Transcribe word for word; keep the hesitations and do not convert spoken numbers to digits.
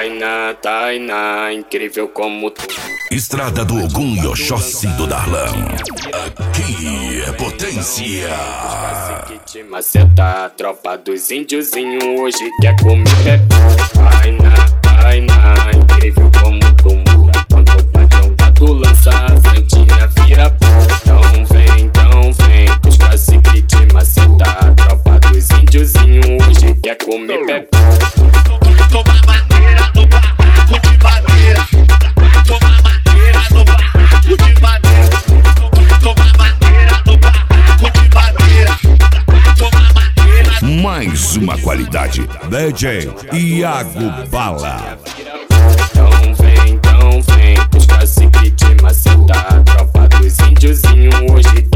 Tainá, Tainá, incrível como tu. Estrada do Ogum e Oxóssi do Darlan. Aqui é potência. Maceta, a tropa dos índiozinhos hoje quer comer bebê. Tainá, Tainá, incrível como tu. Quando o patrão gato lança a santinha vira pó. Então vem, então vem, os caciques de maceta. A tropa dos índiozinhos hoje quer comer bebê. Toma madeira no barraco de madeira. Toma madeira no barraco de madeira. Toma madeira no barraco de madeira. Toma madeira. Mais uma qualidade. D J Iago Bala. Então vem, então vem, os caciques de maceta. A tropa dos índiozinhos hoje